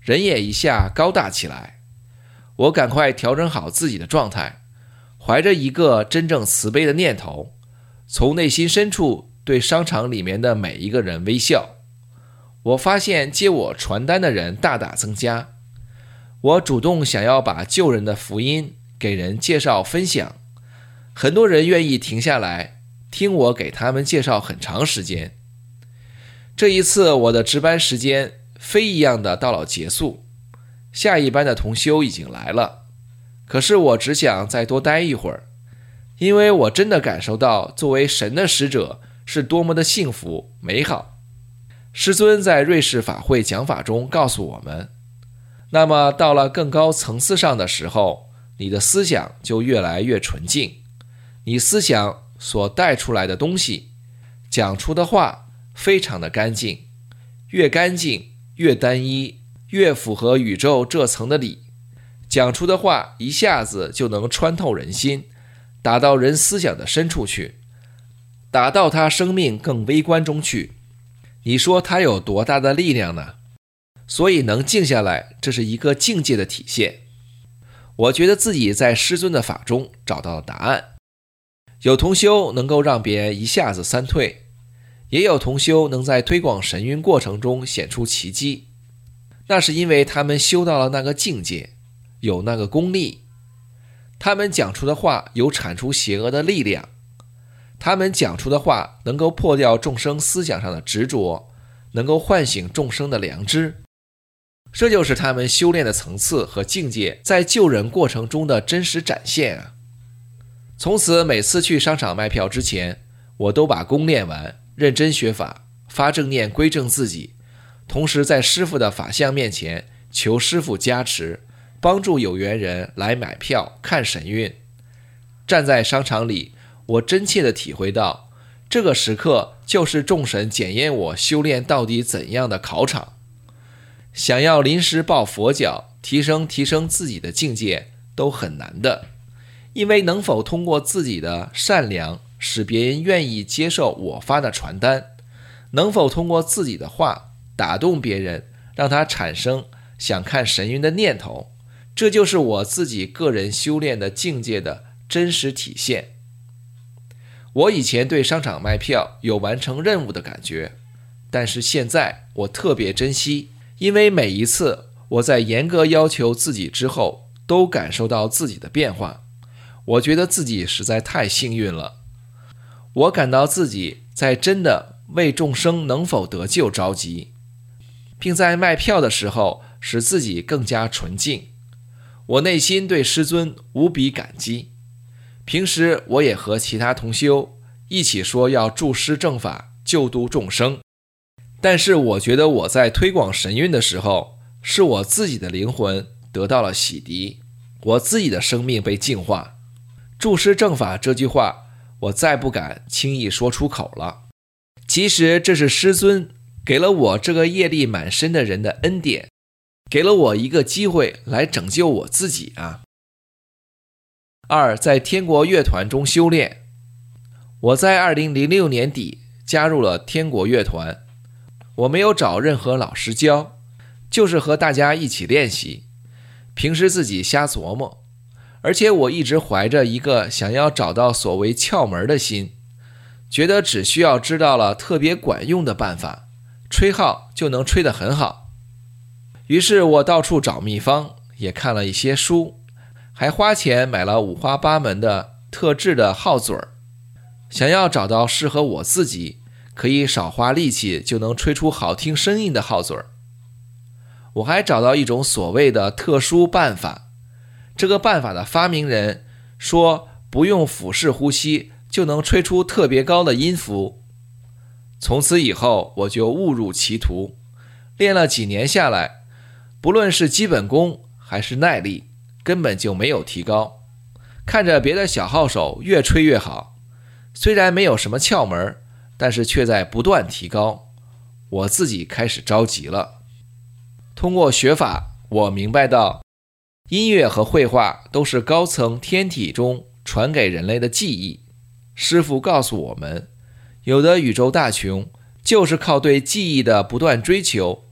人也一下高大起来。我赶快调整好自己的状态，怀着一个真正慈悲的念头，从内心深处对商场里面的每一个人微笑。我发现接我传单的人大大增加，我主动想要把救人的福音给人介绍分享，很多人愿意停下来听我给他们介绍很长时间。这一次我的值班时间飞一样的到了结束，下一班的同修已经来了，可是我只想再多待一会儿，因为我真的感受到作为神的使者是多么的幸福美好。师尊在瑞士法会讲法中告诉我们，那么到了更高层次上的时候，你的思想就越来越纯净，你思想所带出来的东西，讲出的话非常的干净，越干净越单一，越符合宇宙这层的理，讲出的话一下子就能穿透人心，打到人思想的深处去，打到他生命更微观中去。你说他有多大的力量呢？所以能静下来，这是一个境界的体现。我觉得自己在师尊的法中找到了答案。有同修能够让别人一下子三退，也有同修能在推广神韵过程中显出奇迹，那是因为他们修到了那个境界，有那个功力。他们讲出的话有铲除邪恶的力量，他们讲出的话能够破掉众生思想上的执着，能够唤醒众生的良知。这就是他们修炼的层次和境界在救人过程中的真实展现啊！从此每次去商场卖票之前，我都把功练完，认真学法，发正念归正自己，同时在师父的法相面前求师父加持，帮助有缘人来买票看神韵。站在商场里，我真切地体会到，这个时刻就是众神检验我修炼到底怎样的考场。想要临时抱佛脚，提升提升自己的境界都很难的，因为能否通过自己的善良使别人愿意接受我发的传单，能否通过自己的话打动别人，让他产生想看神韵的念头，这就是我自己个人修炼的境界的真实体现。我以前对商场卖票有完成任务的感觉，但是现在我特别珍惜，因为每一次我在严格要求自己之后，都感受到自己的变化。我觉得自己实在太幸运了，我感到自己在真的为众生能否得救着急，并在卖票的时候使自己更加纯净。我内心对师尊无比感激。平时我也和其他同修一起说要助师正法，救度众生，但是我觉得我在推广神韵的时候，是我自己的灵魂得到了洗涤，我自己的生命被净化。助师正法这句话我再不敢轻易说出口了。其实这是师尊给了我这个业力满身的人的恩典，给了我一个机会来拯救我自己啊。二，在天国乐团中修炼。我在二零零六年底加入了天国乐团，我没有找任何老师教，就是和大家一起练习，平时自己瞎琢磨，而且我一直怀着一个想要找到所谓窍门的心，觉得只需要知道了特别管用的办法，吹号就能吹得很好。于是我到处找秘方，也看了一些书，还花钱买了五花八门的特制的号嘴儿，想要找到适合我自己，可以少花力气就能吹出好听声音的号嘴儿。我还找到一种所谓的特殊办法，这个办法的发明人说不用腹式呼吸就能吹出特别高的音符。从此以后我就误入歧途，练了几年下来，不论是基本功还是耐力，根本就没有提高。看着别的小号手越吹越好，虽然没有什么窍门，但是却在不断提高，我自己开始着急了。通过学法，我明白到音乐和绘画都是高层天体中传给人类的记忆。师父告诉我们，有的宇宙大穷就是靠对记忆的不断追求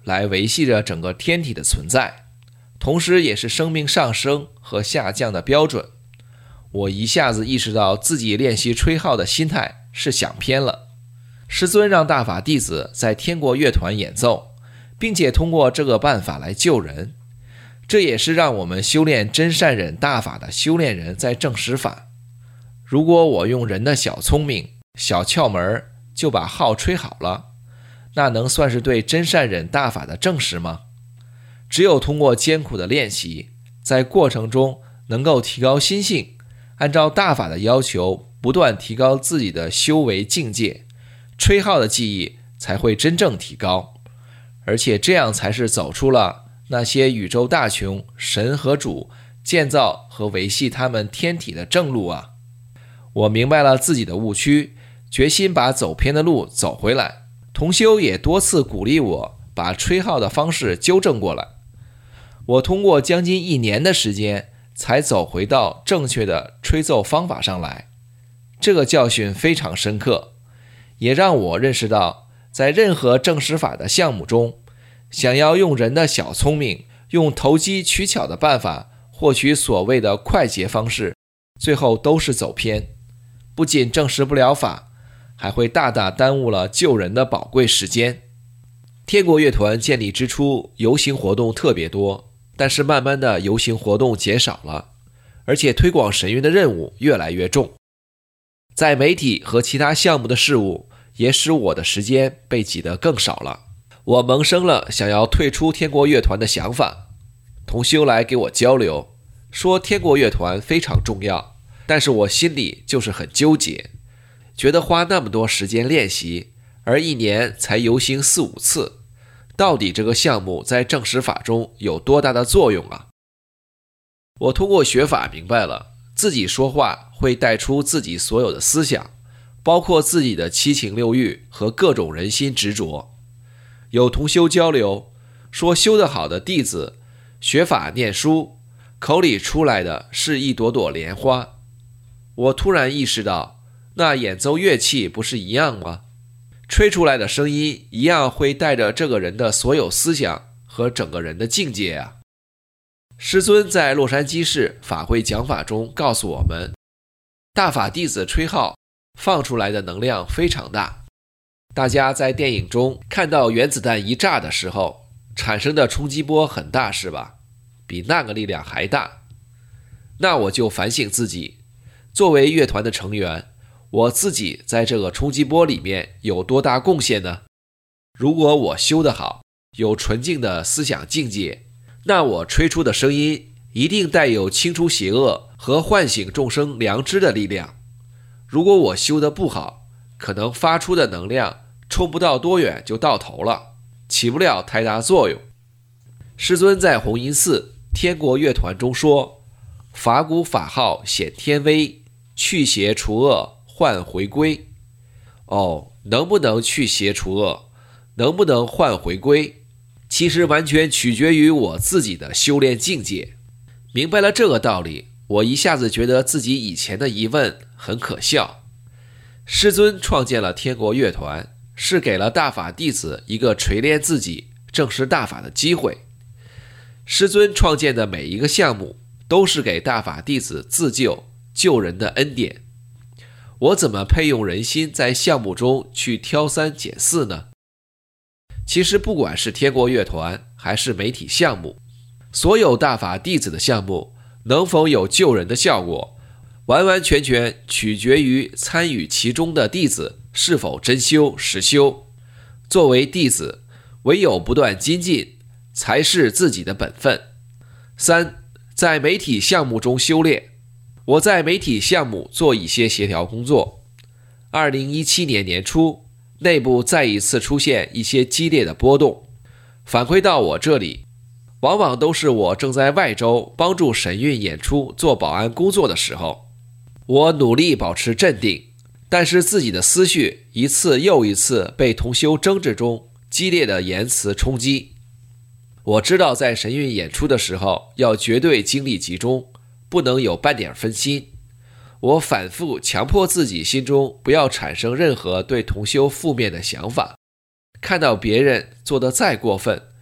来维系着整个天体的存在，同时也是生命上升和下降的标准。我一下子意识到自己练习吹号的心态是想偏了。师尊让大法弟子在天国乐团演奏，并且通过这个办法来救人，这也是让我们修炼真善忍大法的修炼人在证实法。如果我用人的小聪明、小窍门就把号吹好了，那能算是对真善忍大法的证实吗？只有通过艰苦的练习，在过程中能够提高心性，按照大法的要求不断提高自己的修为境界，吹号的技艺才会真正提高，而且这样才是走出了那些宇宙大穷神和主建造和维系他们天体的正路啊！我明白了自己的误区，决心把走偏的路走回来。同修也多次鼓励我把吹号的方式纠正过来。我通过将近一年的时间才走回到正确的吹奏方法上来。这个教训非常深刻，也让我认识到，在任何证实法的项目中，想要用人的小聪明，用投机取巧的办法获取所谓的快捷方式，最后都是走偏，不仅证实不了法，还会大大耽误了救人的宝贵时间。天国乐团建立之初，游行活动特别多，但是慢慢的游行活动减少了，而且推广神韵的任务越来越重。在媒体和其他项目的事务也使我的时间被挤得更少了。我萌生了想要退出天国乐团的想法。同修来给我交流，说天国乐团非常重要，但是我心里就是很纠结，觉得花那么多时间练习，而一年才游行四五次，到底这个项目在证实法中有多大的作用啊？我通过学法明白了，自己说话会带出自己所有的思想，包括自己的七情六欲和各种人心执着。有同修交流说，修得好的弟子学法念书，口里出来的是一朵朵莲花。我突然意识到，那演奏乐器不是一样吗？吹出来的声音一样会带着这个人的所有思想和整个人的境界啊。师尊在洛杉矶市法会讲法中告诉我们，大法弟子吹号放出来的能量非常大。大家在电影中看到原子弹一炸的时候产生的冲击波很大是吧？比那个力量还大。那我就反省自己，作为乐团的成员，我自己在这个冲击波里面有多大贡献呢？如果我修得好，有纯净的思想境界，那我吹出的声音一定带有清除邪恶和唤醒众生良知的力量。如果我修得不好，可能发出的能量冲不到多远就到头了，起不了太大作用。师尊在弘音寺天国乐团中说，法鼓法号显天威，去邪除恶换回归。哦，能不能去邪除恶，能不能换回归，其实完全取决于我自己的修炼境界。明白了这个道理，我一下子觉得自己以前的疑问很可笑。师尊创建了天国乐团，是给了大法弟子一个锤炼自己、证实大法的机会。师尊创建的每一个项目都是给大法弟子自救、救人的恩典。我怎么配用人心在项目中去挑三拣四呢？其实不管是天国乐团还是媒体项目，所有大法弟子的项目能否有救人的效果，完完全全取决于参与其中的弟子是否真修实修。作为弟子，唯有不断精进，才是自己的本分。三，在媒体项目中修炼。我在媒体项目做一些协调工作。二零一七年年初，内部再一次出现一些激烈的波动，反馈到我这里，往往都是我正在外州帮助神韵演出做保安工作的时候。我努力保持镇定，但是自己的思绪一次又一次被同修争执中激烈的言辞冲击。我知道在神韵演出的时候要绝对精力集中，不能有半点分心。我反复强迫自己心中不要产生任何对同修负面的想法，看到别人做得再过分，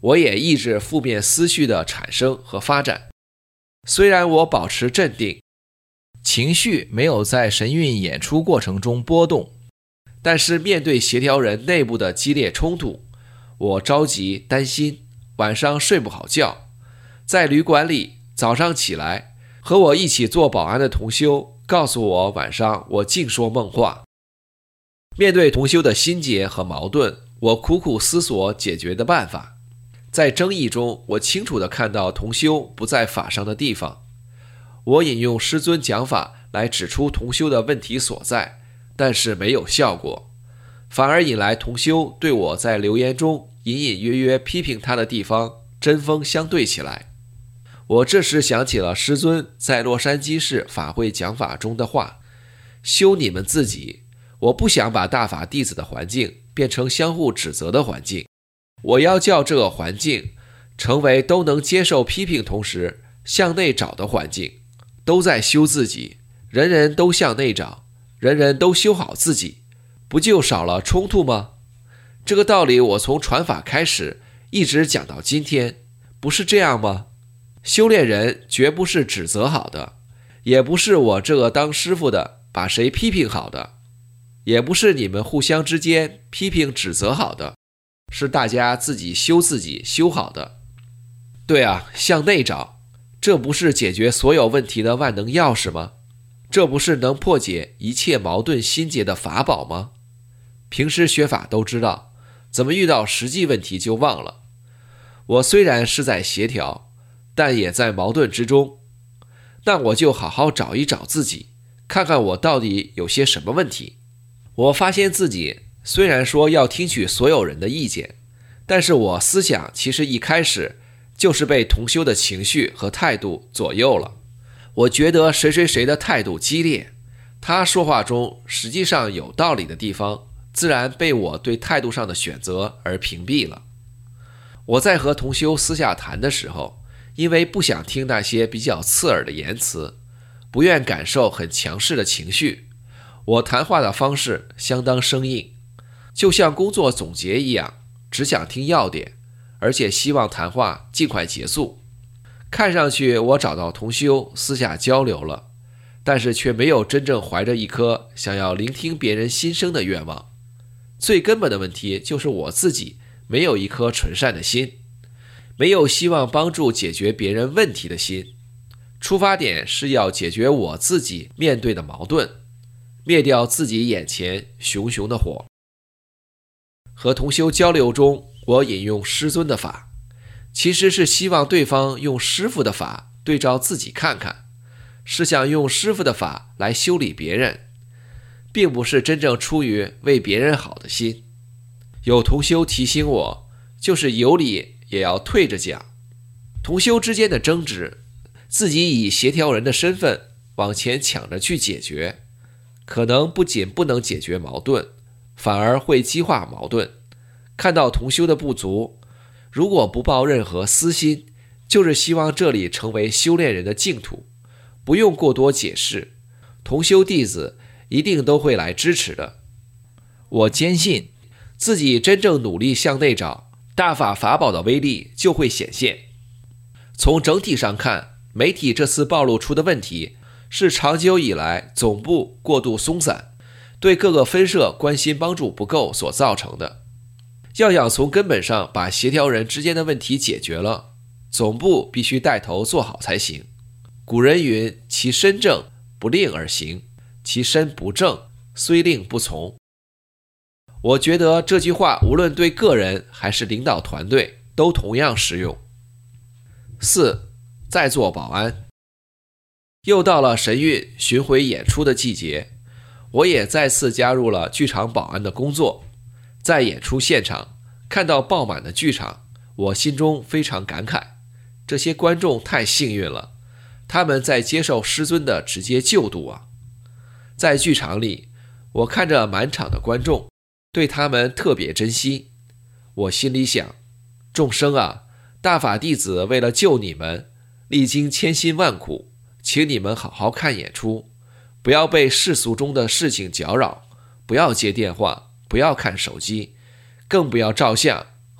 我也抑制负面思绪的产生和发展。虽然我保持镇定，情绪没有在神韵演出过程中波动，但是面对协调人内部的激烈冲突，我着急担心，晚上睡不好觉。在旅馆里，早上起来，和我一起做保安的同修告诉我，晚上我净说梦话。面对同修的心结和矛盾，我苦苦思索解决的办法。在争议中，我清楚地看到同修不在法上的地方。我引用师尊讲法来指出同修的问题所在，但是没有效果，反而引来同修对我在留言中隐隐约约批评他的地方针锋相对起来。我这时想起了师尊在洛杉矶市法会讲法中的话：修你们自己，我不想把大法弟子的环境变成相互指责的环境，我要叫这个环境成为都能接受批评同时向内找的环境，都在修自己，人人都向内找，人人都修好自己，不就少了冲突吗？这个道理我从传法开始一直讲到今天，不是这样吗？修炼人绝不是指责好的，也不是我这个当师傅的把谁批评好的，也不是你们互相之间批评指责好的，是大家自己修自己修好的。对啊，向内找，这不是解决所有问题的万能钥匙吗？这不是能破解一切矛盾心结的法宝吗？平时学法都知道，怎么遇到实际问题就忘了。我虽然是在协调，但也在矛盾之中。那我就好好找一找自己，看看我到底有些什么问题。我发现自己虽然说要听取所有人的意见，但是我思想其实一开始就是被同修的情绪和态度左右了。我觉得谁谁谁的态度激烈，他说话中实际上有道理的地方，自然被我对态度上的选择而屏蔽了。我在和同修私下谈的时候，因为不想听那些比较刺耳的言辞，不愿感受很强势的情绪，我谈话的方式相当生硬，就像工作总结一样，只想听要点，而且希望谈话尽快结束。看上去我找到同修私下交流了，但是却没有真正怀着一颗想要聆听别人心声的愿望。最根本的问题就是我自己没有一颗纯善的心，没有希望帮助解决别人问题的心。出发点是要解决我自己面对的矛盾，灭掉自己眼前熊熊的火。和同修交流中，我引用师尊的法，其实是希望对方用师父的法对照自己看看，是想用师父的法来修理别人，并不是真正出于为别人好的心。有同修提醒我，就是有理也要退着讲。同修之间的争执，自己以协调人的身份往前抢着去解决，可能不仅不能解决矛盾，反而会激化矛盾。看到同修的不足，如果不抱任何私心，就是希望这里成为修炼人的净土，不用过多解释，同修弟子一定都会来支持的。我坚信自己真正努力向内找，大法法宝的威力就会显现。从整体上看，媒体这次暴露出的问题是长久以来总部过度松散，对各个分社关心帮助不够所造成的。要想从根本上把协调人之间的问题解决了，总部必须带头做好才行。古人云：其身正，不令而行；其身不正，虽令不从。我觉得这句话无论对个人还是领导团队都同样实用。四，再做保安。又到了神韵巡回演出的季节，我也再次加入了剧场保安的工作。在演出现场看到爆满的剧场，我心中非常感慨，这些观众太幸运了，他们在接受师尊的直接救度啊。在剧场里，我看着满场的观众，对他们特别珍惜。我心里想，众生啊，大法弟子为了救你们，历经千辛万苦，请你们好好看演出，不要被世俗中的事情搅扰，不要接电话，不要看手机，更不要照相，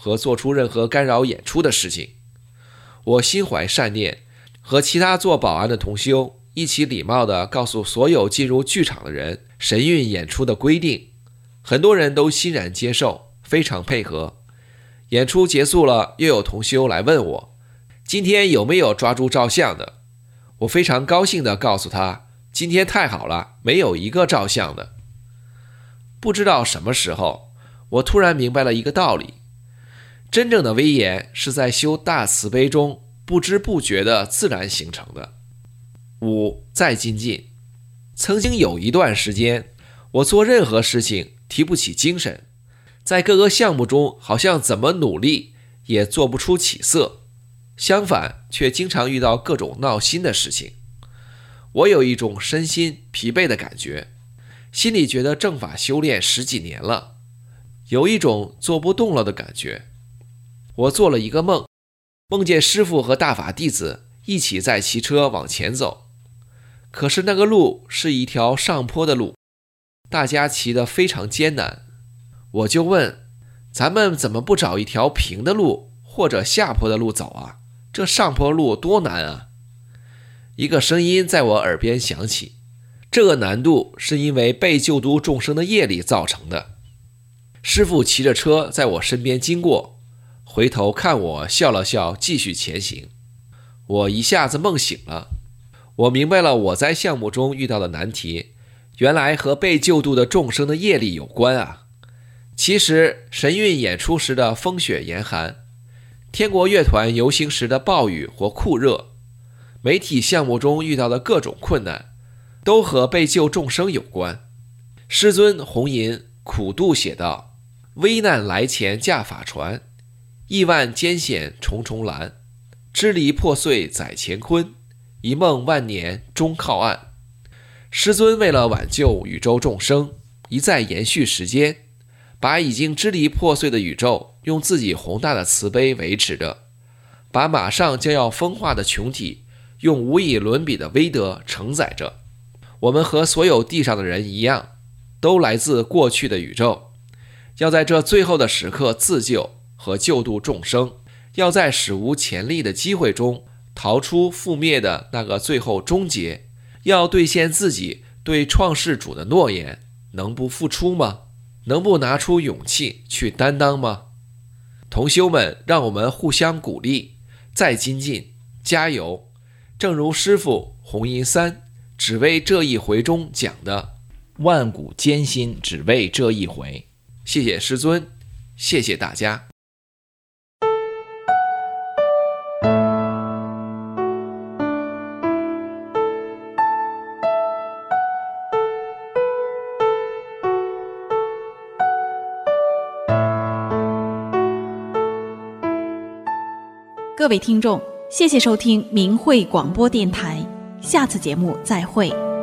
和做出任何干扰演出的事情。我心怀善念，和其他做保安的同修一起礼貌地告诉所有进入剧场的人神韵演出的规定，很多人都欣然接受，非常配合。演出结束了，又有同修来问我，今天有没有抓住照相的？我非常高兴地告诉他，今天太好了，没有一个照相的。不知道什么时候，我突然明白了一个道理，真正的威严是在修大慈悲中不知不觉地自然形成的。五、再精进。曾经有一段时间，我做任何事情提不起精神，在各个项目中好像怎么努力也做不出起色，相反却经常遇到各种闹心的事情。我有一种身心疲惫的感觉，心里觉得正法修炼十几年了，有一种做不动了的感觉。我做了一个梦，梦见师父和大法弟子一起在骑车往前走，可是那个路是一条上坡的路，大家骑得非常艰难。我就问，咱们怎么不找一条平的路或者下坡的路走啊？这上坡路多难啊！一个声音在我耳边响起，这个难度是因为被救度众生的业力造成的。师父骑着车在我身边经过，回头看我笑了笑，继续前行。我一下子梦醒了，我明白了我在项目中遇到的难题，原来和被救度的众生的业力有关啊。其实神韵演出时的风雪严寒，天国乐团游行时的暴雨或酷热，媒体项目中遇到的各种困难，都和被救众生有关。师尊弘吟苦度写道，危难来前驾法船，亿万艰险重重拦，支离破碎载乾坤，一梦万年终靠岸。师尊为了挽救宇宙众生，一再延续时间，把已经支离破碎的宇宙用自己宏大的慈悲维持着，把马上将要风化的穹体用无以伦比的威德承载着。我们和所有地上的人一样，都来自过去的宇宙，要在这最后的时刻自救和救度众生，要在史无前例的机会中逃出覆灭的那个最后终结，要兑现自己对创世主的诺言，能不付出吗？能不拿出勇气去担当吗？同修们，让我们互相鼓励，再精进，加油！正如师父弘吟三只为这一回中讲的，万古艰辛只为这一回。谢谢师尊，谢谢大家。 各位听众，谢谢收听明慧广播电台，下次节目再会。